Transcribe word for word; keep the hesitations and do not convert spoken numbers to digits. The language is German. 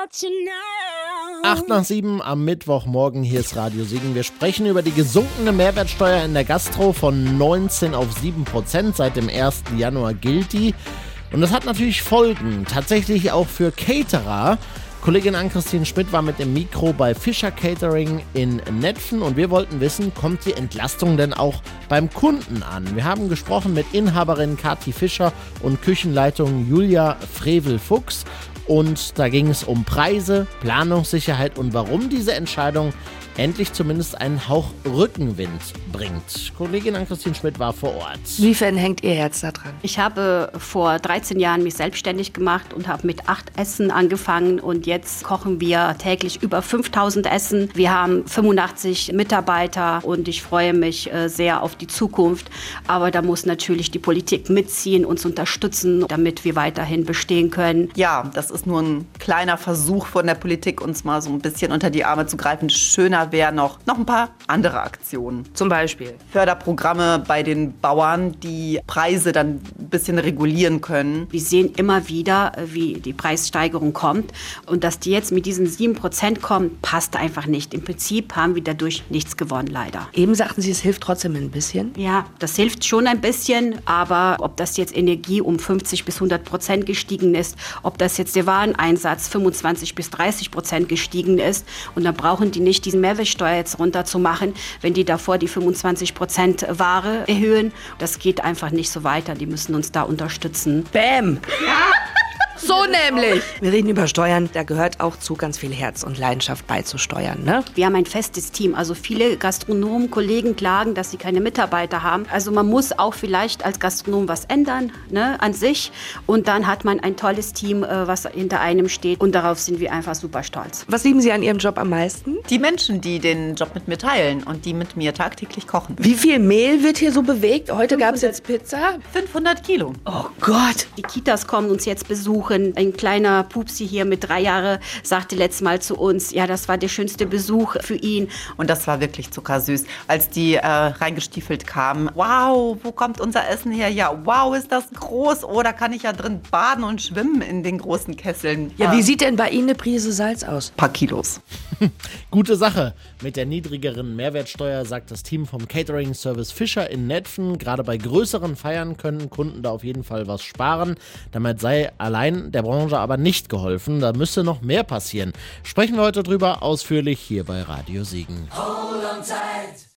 acht nach sieben am Mittwochmorgen, hier ist Radio Siegen. Wir sprechen über die gesunkene Mehrwertsteuer in der Gastro von neunzehn auf sieben Prozent. Seit dem ersten Januar gilt die. Und das hat natürlich Folgen, tatsächlich auch für Caterer. Kollegin Ann-Christine Schmidt war mit dem Mikro bei Fischer Catering in Netphen und wir wollten wissen, kommt die Entlastung denn auch beim Kunden an? Wir haben gesprochen mit Inhaberin Kathi Fischer und Küchenleitung Julia Frevel-Fuchs und da ging es um Preise, Planungssicherheit und warum diese Entscheidung endlich zumindest einen Hauch Rückenwind bringt. Kollegin Ann-Christine Schmidt war vor Ort. Inwiefern hängt Ihr Herz da dran? Ich habe vor dreizehn Jahren mich selbstständig gemacht und habe mit acht Essen angefangen und jetzt kochen wir täglich über fünftausend Essen. Wir haben fünfundachtzig Mitarbeiter und ich freue mich sehr auf die Zukunft. Aber da muss natürlich die Politik mitziehen, uns unterstützen, damit wir weiterhin bestehen können. Ja, das ist nur ein kleiner Versuch von der Politik, uns mal so ein bisschen unter die Arme zu greifen. Schöner wäre noch, noch ein paar andere Aktionen. Zum Beispiel? Förderprogramme bei den Bauern, die Preise dann ein bisschen regulieren können. Wir sehen immer wieder, wie die Preissteigerung kommt. Und dass die jetzt mit diesen sieben Prozent kommen, passt einfach nicht. Im Prinzip haben wir dadurch nichts gewonnen, leider. Eben sagten Sie, es hilft trotzdem ein bisschen? Ja, das hilft schon ein bisschen. Aber ob das jetzt Energie um fünfzig bis hundert Prozent gestiegen ist, ob das jetzt der Wareneinsatz fünfundzwanzig bis dreißig Prozent gestiegen ist, und dann brauchen die nicht diesen Mehrwertsteuer jetzt runterzumachen, wenn die davor die fünfundzwanzig Prozent Ware erhöhen. Das geht einfach nicht so weiter. Die müssen uns da unterstützen. Bäm! So nämlich. Wir reden über Steuern, da gehört auch zu ganz viel Herz und Leidenschaft beizusteuern, ne? Wir haben ein festes Team. Also viele Gastronomen, Kollegen klagen, dass sie keine Mitarbeiter haben. Also man muss auch vielleicht als Gastronom was ändern, ne, an sich. Und dann hat man ein tolles Team, äh, was hinter einem steht. Und darauf sind wir einfach super stolz. Was lieben Sie an Ihrem Job am meisten? Die Menschen, die den Job mit mir teilen und die mit mir tagtäglich kochen. Wie viel Mehl wird hier so bewegt? Heute gab es jetzt Pizza. fünfhundert Kilo. Oh Gott. Die Kitas kommen uns jetzt besuchen. Ein kleiner Pupsi hier mit drei Jahren sagte letztes Mal zu uns, ja, das war der schönste Besuch für ihn. Und das war wirklich zuckersüß. Als die äh, reingestiefelt kamen, wow, wo kommt unser Essen her? Ja, wow, ist das groß. Oh, da kann ich ja drin baden und schwimmen in den großen Kesseln. Ja, wie sieht denn bei Ihnen eine Prise Salz aus? Ein paar Kilos. Gute Sache. Mit der niedrigeren Mehrwertsteuer sagt das Team vom Catering-Service Fischer in Netphen, gerade bei größeren Feiern können Kunden da auf jeden Fall was sparen. Damit sei allein der Branche aber nicht geholfen. Da müsste noch mehr passieren. Sprechen wir heute drüber ausführlich hier bei Radio Siegen. Hold on tight.